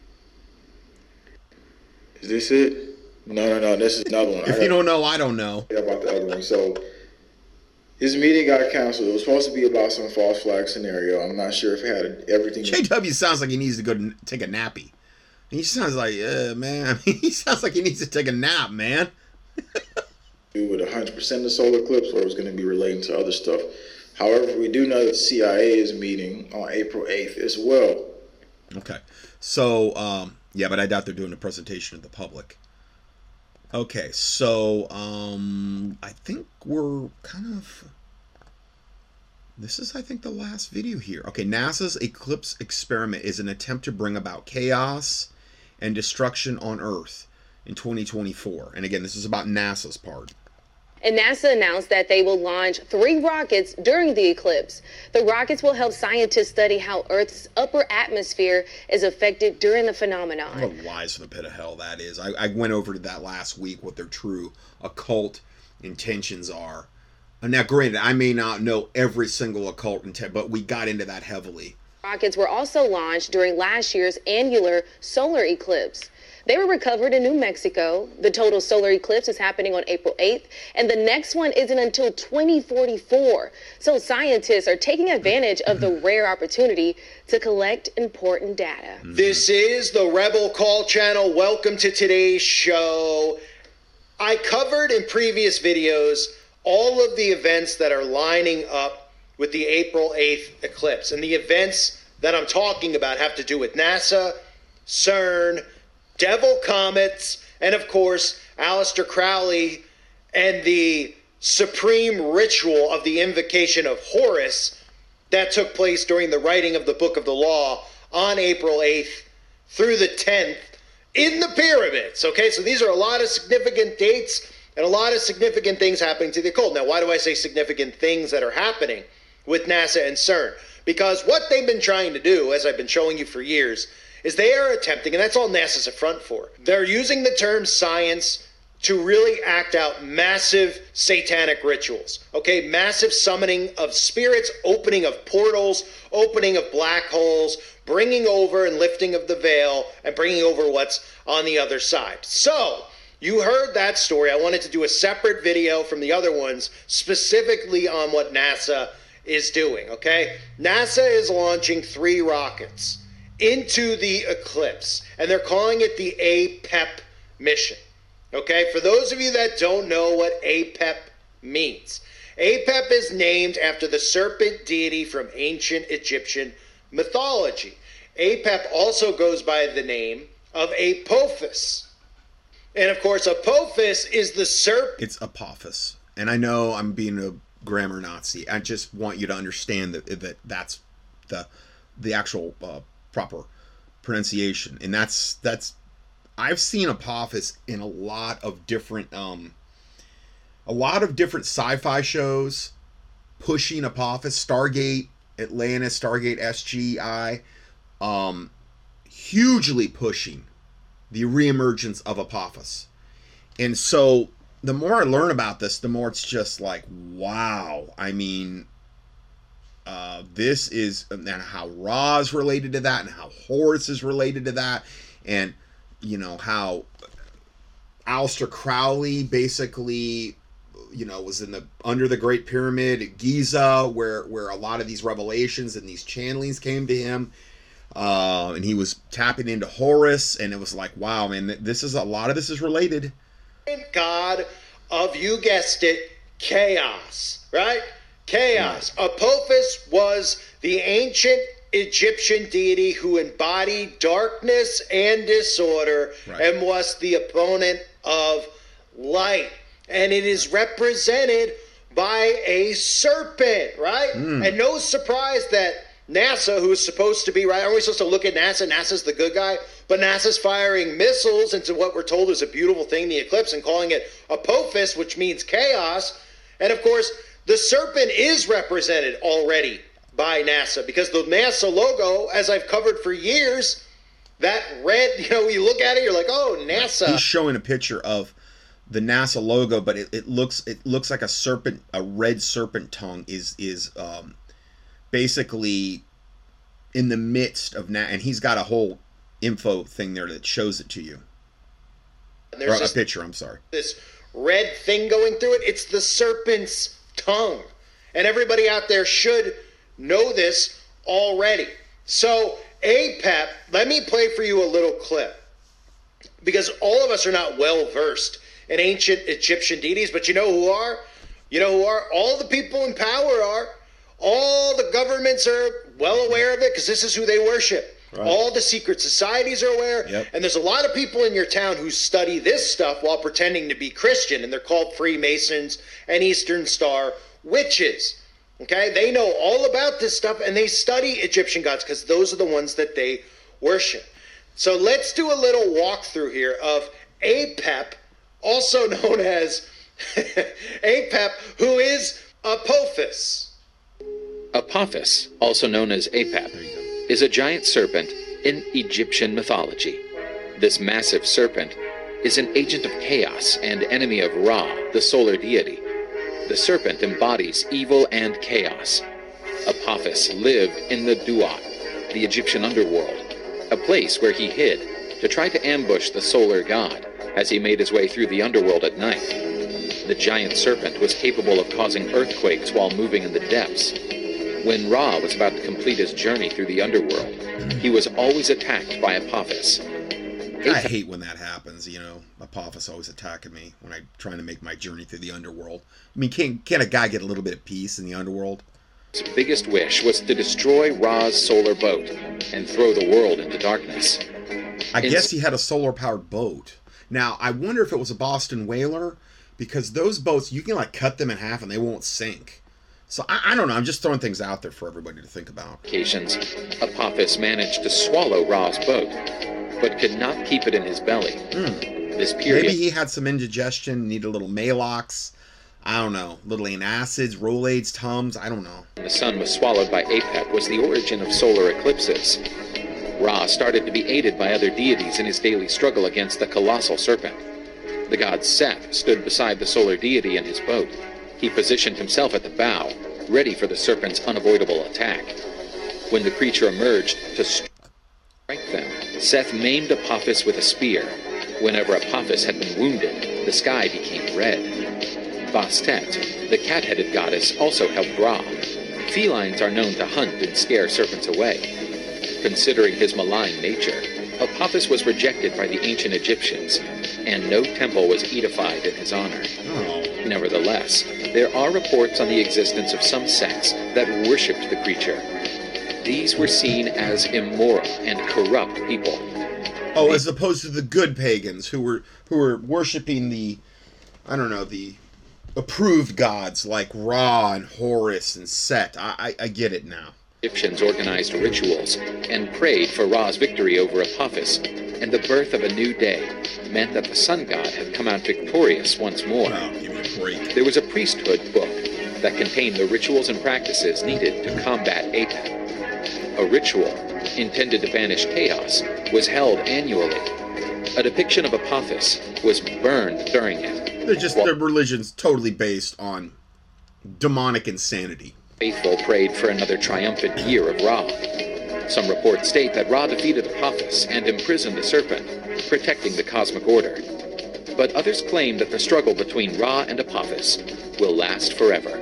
Is this it? No, no, no. This is another one. If you don't know, I don't know. About the other one. So his meeting got canceled. It was supposed to be about some false flag scenario. I'm not sure if it had everything. J W sounds like he needs to go to take a nappy. He sounds like, uh, man. I mean, he sounds like he needs to take a nap, man. do with one hundred percent of the solar eclipse, or it was going to be relating to other stuff. However, we do know that the C I A is meeting on April eighth as well. Okay. So, um, yeah, but I doubt they're doing a presentation to the public. Okay, so um, I think we're kind of... This is, I think, the last video here. Okay, NASA's Eclipse experiment is an attempt to bring about chaos and destruction on Earth in twenty twenty-four. And again, this is about NASA's part. And NASA announced that they will launch three rockets during the eclipse. The rockets will help scientists study how Earth's upper atmosphere is affected during the phenomenon. What lies from the pit of hell that is. I, I went over to that last week, what their true occult intentions are. And now, granted, I may not know every single occult intent, but we got into that heavily. Rockets were also launched during last year's annular solar eclipse. They were recovered in New Mexico. The total solar eclipse is happening on April eighth, and the next one isn't until twenty forty-four. So scientists are taking advantage of the rare opportunity to collect important data. This is the Rebel Call Channel. Welcome to today's show. I covered in previous videos all of the events that are lining up with the April eighth eclipse. And the events that I'm talking about have to do with NASA, CERN, devil comets, and of course, Aleister Crowley and the supreme ritual of the invocation of Horus that took place during the writing of the Book of the Law on April eighth through the tenth in the pyramids. Okay, so these are a lot of significant dates and a lot of significant things happening to the occult. Now, why do I say significant things that are happening with NASA and CERN? Because what they've been trying to do, as I've been showing you for years, is they are attempting, and that's all NASA's a front for, they're using the term science to really act out massive satanic rituals, okay? Massive summoning of spirits, opening of portals, opening of black holes, bringing over and lifting of the veil, and bringing over what's on the other side. So, you heard that story. I wanted to do a separate video from the other ones, specifically on what NASA is doing, okay? NASA is launching three rockets into the eclipse, and they're calling it the A P E P mission. Okay, for those of you that don't know what A P E P means, A P E P is named after the serpent deity from ancient Egyptian mythology. A P E P also goes by the name of Apophis. And of course, Apophis is the serpent. It's Apophis. And I know I'm being a grammar Nazi. I just want you to understand that, that that's the the actual uh, proper pronunciation. And that's that's I've seen Apophis in a lot of different um a lot of different sci-fi shows pushing Apophis, Stargate Atlantis, Stargate S G I, um hugely pushing the reemergence of Apophis. And so the more I learn about this, the more it's just like, wow. I mean, uh, this is, and how Ra is related to that, and how Horus is related to that, and, you know, how Aleister Crowley basically, you know, was in the, under the Great Pyramid at Giza, where, where a lot of these revelations and these channelings came to him. Uh, and he was tapping into Horus, and it was like, wow, man, this is, a lot of this is related. God of, you guessed it, chaos, right? Chaos. Apophis was the ancient Egyptian deity who embodied darkness and disorder, right, and was the opponent of light. And it is represented by a serpent, right? Mm. And no surprise that NASA, who is supposed to be, right, aren't we supposed to look at NASA? NASA's the good guy, but NASA's firing missiles into what we're told is a beautiful thing, the eclipse, and calling it Apophis, which means chaos. And of course, the serpent is represented already by NASA, because the NASA logo, as I've covered for years, that red, you know, you look at it, you're like, oh, NASA. He's showing a picture of the NASA logo, but it, it looks it looks like a serpent, a red serpent tongue is is um, basically in the midst of NASA, and he's got a whole info thing there that shows it to you. And there's or a picture, I'm sorry. This red thing going through it, it's the serpent's tongue. And everybody out there should know this already. So, A P E P, let me play for you a little clip, because all of us are not well versed in ancient Egyptian deities, but you know who are? You know who are? All the people in power are. All the governments are well aware of it, because this is who they worship. Right. All the secret societies are aware. Yep. And there's a lot of people in your town who study this stuff while pretending to be Christian, and they're called Freemasons and Eastern Star witches. Okay, they know all about this stuff, and they study Egyptian gods because those are the ones that they worship. So let's do a little walkthrough here of A P E P, also known as A P E P, who is Apophis. Apophis, also known as A P E P, is a giant serpent in Egyptian mythology. This massive serpent is an agent of chaos and enemy of Ra, the solar deity. The serpent embodies evil and chaos. Apophis lived in the Duat, the Egyptian underworld, a place where he hid to try to ambush the solar god as he made his way through the underworld at night. The giant serpent was capable of causing earthquakes while moving in the depths. When Ra was about to complete his journey through the underworld, he was always attacked by Apophis. I hate when that happens, you know. Apophis always attacking me when I'm trying to make my journey through the underworld. I mean, can't, can't a guy get a little bit of peace in the underworld? His biggest wish was to destroy Ra's solar boat and throw the world into darkness. I in guess he had a solar-powered boat. Now, I wonder if it was a Boston whaler, because those boats, you can like cut them in half and they won't sink. So I, I don't know. I'm just throwing things out there for everybody to think about. Occasions, Apophis managed to swallow Ra's boat, but could not keep it in his belly. Mm. This period, maybe he had some indigestion, needed a little Malox. I don't know, little antacids, Rolaids, Tums. I don't know. The sun was swallowed by A P E P was the origin of solar eclipses. Ra started to be aided by other deities in his daily struggle against the colossal serpent. The god Seth stood beside the solar deity in his boat. He positioned himself at the bow, ready for the serpent's unavoidable attack. When the creature emerged to strike them, Seth maimed Apophis with a spear. Whenever Apophis had been wounded, the sky became red. Bastet, the cat-headed goddess, also helped Ra. Felines are known to hunt and scare serpents away. Considering his malign nature, Apophis was rejected by the ancient Egyptians, and no temple was edified in his honor. Oh. Nevertheless, there are reports on the existence of some sects that worshipped the creature. These were seen as immoral and corrupt people. Oh, as opposed to the good pagans who were who were worshiping the, I don't know, the approved gods like Ra and Horus and Set. I, I, I get it now. Egyptians organized rituals and prayed for Ra's victory over Apophis, and the birth of a new day meant that the sun god had come out victorious once more. Oh, give me a break. There was a priesthood book that contained the rituals and practices needed to combat A P E P. A ritual intended to banish chaos was held annually. A depiction of Apophis was burned during it. They're just, their religion's totally based on demonic insanity. Faithful prayed for another triumphant year of Ra. Some reports state that Ra defeated Apophis and imprisoned the serpent, protecting the cosmic order. But others claim that the struggle between Ra and Apophis will last forever.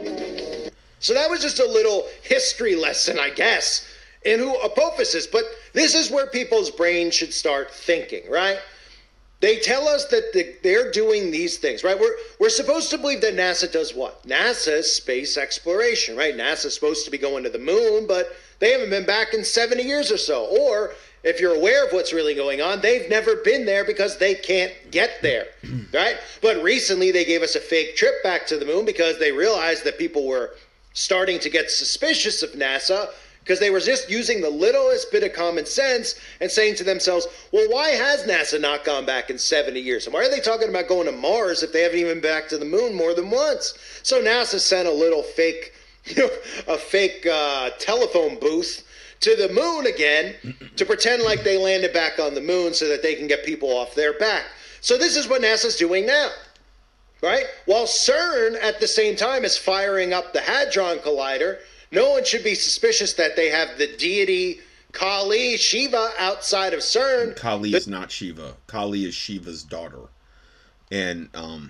So that was just a little history lesson, I guess, in who Apophis is. But this is where people's brains should start thinking, right? They tell us that the, they're doing these things, right? We're, we're supposed to believe that NASA does what? NASA's space exploration, right? NASA's supposed to be going to the moon, but they haven't been back in seventy years or so. Or if you're aware of what's really going on, they've never been there because they can't get there, right? But recently they gave us a fake trip back to the moon because they realized that people were starting to get suspicious of NASA because they were just using the littlest bit of common sense and saying to themselves, well, why has NASA not gone back in seventy years? And why are they talking about going to Mars if they haven't even been back to the moon more than once? So NASA sent a little fake, you know, a fake uh, telephone booth to the moon again to pretend like they landed back on the moon so that they can get people off their back. So this is what NASA's doing now, right? While CERN at the same time is firing up the Hadron Collider, no one should be suspicious that they have the deity Kali, Shiva, outside of CERN. Kali the- is not Shiva. Kali is Shiva's daughter. And um,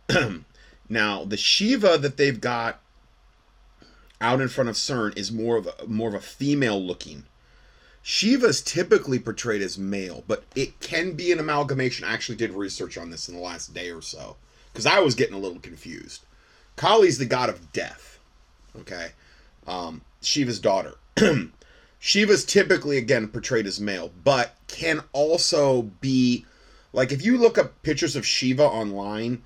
now the Shiva that they've got out in front of CERN is more of a, more of a female looking. Shiva is typically portrayed as male, but it can be an amalgamation. I actually did research on this in the last day or so because I was getting a little confused. Kali's the god of death. Okay. Um, Shiva's daughter. Shiva's typically, again, portrayed as male, but can also be, like, if you look up pictures of Shiva online,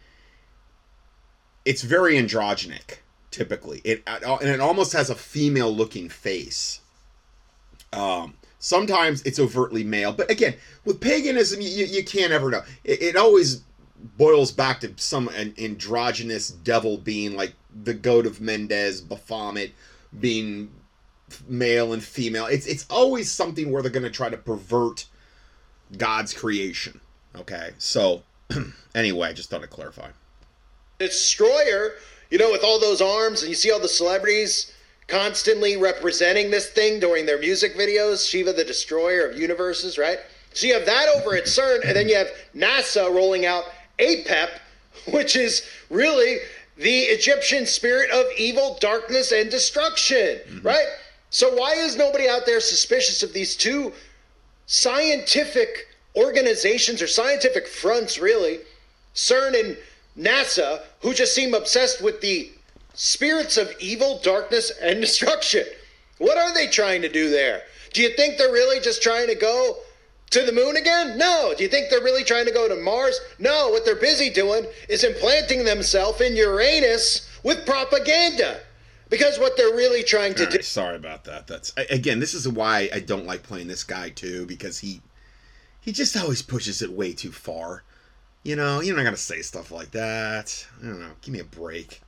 it's very androgynic, typically. It and it almost has a female-looking face. Um, sometimes it's overtly male, but again, with paganism, you, you can't ever know. It, it always boils back to some an androgynous devil being, like the goat of Mendes, Baphomet, being male and female. It's it's always something where they're going to try to pervert God's creation. Okay, so anyway, I just thought I'd clarify. Destroyer, you know, with all those arms, and you see all the celebrities constantly representing this thing during their music videos, Shiva the Destroyer of Universes, right? So you have that over at CERN, and then you have NASA rolling out A P E P, which is really the Egyptian spirit of evil, darkness, and destruction, mm-hmm. right? So why is nobody out there suspicious of these two scientific organizations or scientific fronts, really, CERN and NASA, who just seem obsessed with the spirits of evil, darkness, and destruction? What are they trying to do there? Do you think they're really just trying to go to the moon again? No. Do you think they're really trying to go to Mars? No. What they're busy doing is implanting themselves in Uranus with propaganda. Because what they're really trying to right, do... Sorry about that. That's again, this is why I don't like playing this guy, too, because he he just always pushes it way too far. You know, you're not going to say stuff like that. I don't know. Give me a break.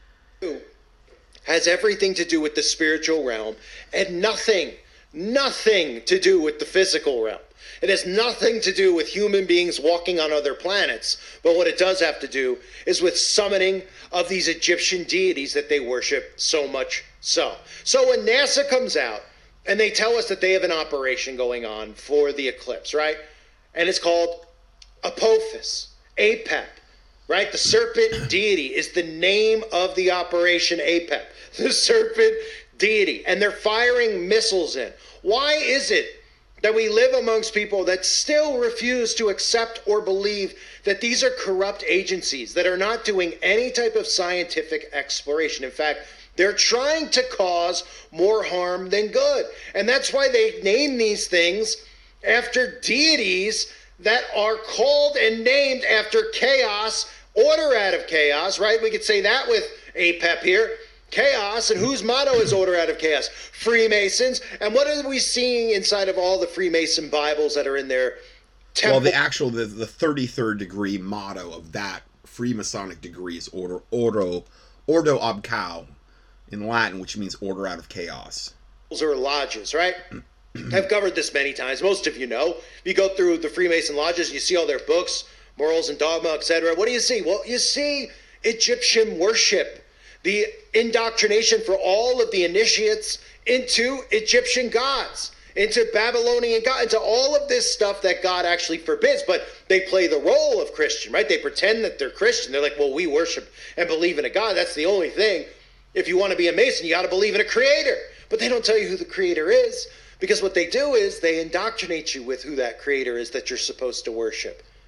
Has everything to do with the spiritual realm and nothing, nothing to do with the physical realm. It has nothing to do with human beings walking on other planets. But what it does have to do is with summoning of these Egyptian deities that they worship so much so. So when NASA comes out and they tell us that they have an operation going on for the eclipse, right? And it's called Apophis, A P E P, right? The serpent deity is the name of the operation A P E P, the serpent deity. And they're firing missiles in. Why is it that we live amongst people that still refuse to accept or believe that these are corrupt agencies that are not doing any type of scientific exploration? In fact, they're trying to cause more harm than good. And that's why they name these things after deities that are called and named after chaos, order out of chaos, right? We could say that with A P E P here. Chaos, and whose motto is order out of chaos? Freemasons. And what are we seeing inside of all the Freemason Bibles that are in their temple? Well, the actual, the, the thirty-third degree motto of that Freemasonic degree is order, ordo, ordo ab chao in Latin, which means order out of chaos. Or lodges, right? I've covered this many times. Most of you know. You go through the Freemason lodges, you see all their books, morals and dogma, et cetera. What do you see? Well, you see Egyptian worship. The indoctrination for all of the initiates into Egyptian gods, into Babylonian gods, into all of this stuff that God actually forbids. But they play the role of Christian, right? They pretend that they're Christian. They're like, well, we worship and believe in a God. That's the only thing. If you want to be a Mason, you got to believe in a creator. But they don't tell you who the creator is, because what they do is they indoctrinate you with who that creator is that you're supposed to worship.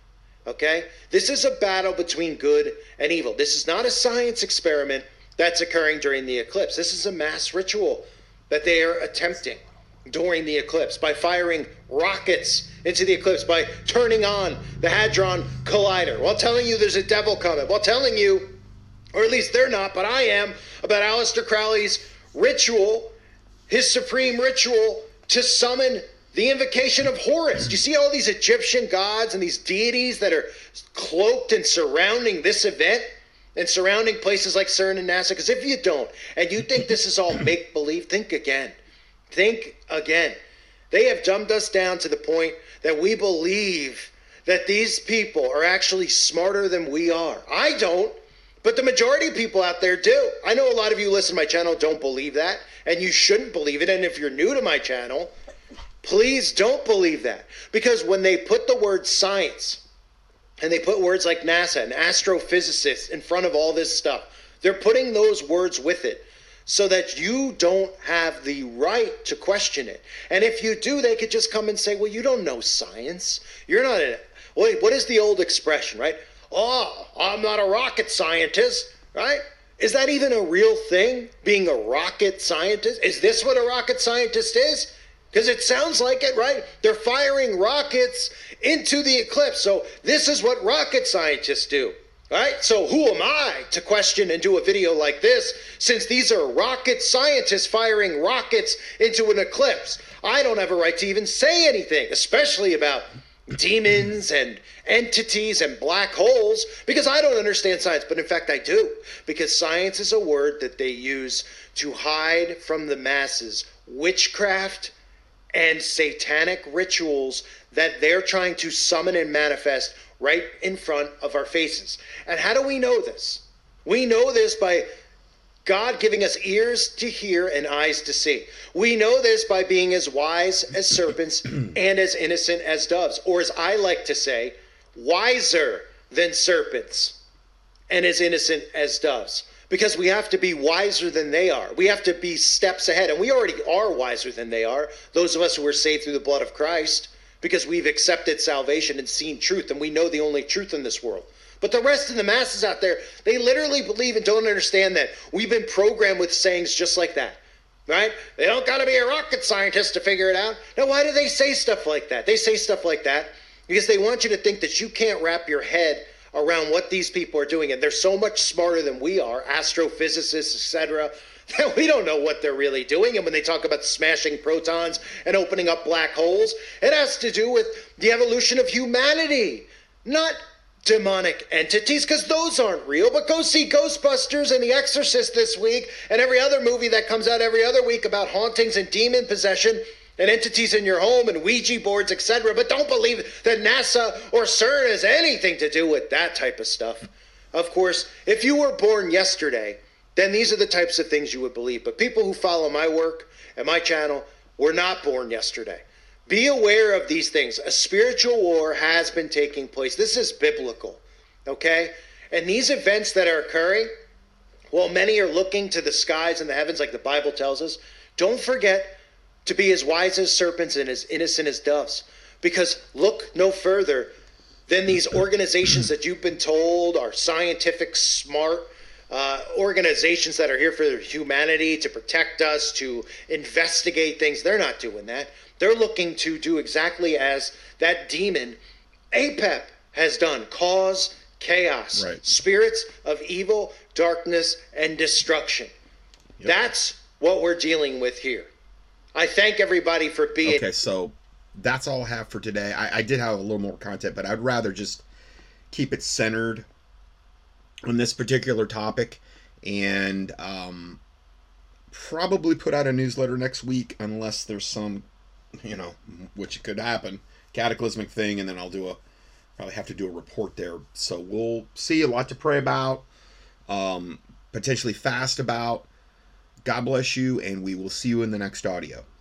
Okay? This is a battle between good and evil. This is not a science experiment that's occurring during the eclipse. This is a mass ritual that they are attempting during the eclipse by firing rockets into the eclipse, by turning on the Hadron Collider, while telling you there's a devil coming, while telling you, or at least they're not, but I am, about Aleister Crowley's ritual, his supreme ritual to summon the invocation of Horus. Do you see all these Egyptian gods and these deities that are cloaked and surrounding this event and surrounding places like CERN and NASA? Because if you don't, and you think this is all make-believe, think again. Think again. They have dumbed us down to the point that we believe that these people are actually smarter than we are. I don't, but the majority of people out there do. I know a lot of you listen to my channel don't believe that, and you shouldn't believe it. And if you're new to my channel, please don't believe that. Because when they put the word science and they put words like NASA and astrophysicists in front of all this stuff, they're putting those words with it so that you don't have the right to question it. And if you do, they could just come and say, well, you don't know science. You're not in it. Wait, what is the old expression, right? Oh, I'm not a rocket scientist, right? Is that even a real thing, being a rocket scientist? Is this what a rocket scientist is? Because it sounds like it, right? They're firing rockets into the eclipse. So this is what rocket scientists do, right? So who am I to question and do a video like this, since these are rocket scientists firing rockets into an eclipse? I don't have a right to even say anything, especially about demons and entities and black holes, because I don't understand science. But in fact, I do, because science is a word that they use to hide from the masses witchcraft and satanic rituals that they're trying to summon and manifest right in front of our faces. And how do we know this? We know this by God giving us ears to hear and eyes to see. We know this by being as wise as serpents and as innocent as doves, or as I like to say, wiser than serpents and as innocent as doves. Because we have to be wiser than they are. We have to be steps ahead. And we already are wiser than they are, those of us who are saved through the blood of Christ, because we've accepted salvation and seen truth, and we know the only truth in this world. But the rest of the masses out there, they literally believe and don't understand that we've been programmed with sayings just like that, right? They don't got to be a rocket scientist to figure it out. Now, why do they say stuff like that? They say stuff like that because they want you to think that you can't wrap your head around what these people are doing, and they're so much smarter than we are, astrophysicists, et cetera, that we don't know what they're really doing. And when they talk about smashing protons and opening up black holes, it has to do with the evolution of humanity, not demonic entities, because those aren't real. But go see Ghostbusters and The Exorcist this week, and every other movie that comes out every other week about hauntings and demon possession and entities in your home and Ouija boards, et cetera. But don't believe that NASA or CERN has anything to do with that type of stuff. Of course, if you were born yesterday, then these are the types of things you would believe. But people who follow my work and my channel were not born yesterday. Be aware of these things. A spiritual war has been taking place. This is biblical, okay? And these events that are occurring, while many are looking to the skies and the heavens like the Bible tells us, don't forget to be as wise as serpents and as innocent as doves. Because look no further than these organizations that you've been told are scientific, smart uh, organizations that are here for humanity, to protect us, to investigate things. They're not doing that. They're looking to do exactly as that demon, APEP, has done. Cause chaos. Right. Spirits of evil, darkness, and destruction. Yep. That's what we're dealing with here. I thank everybody for being... Okay, so that's all I have for today. I, I did have a little more content, but I'd rather just keep it centered on this particular topic, and um, probably put out a newsletter next week unless there's some, you know, which could happen, cataclysmic thing, and then I'll do a, probably have to do a report there. So we'll see. A lot to pray about, um, potentially fast about. God bless you, and we will see you in the next audio.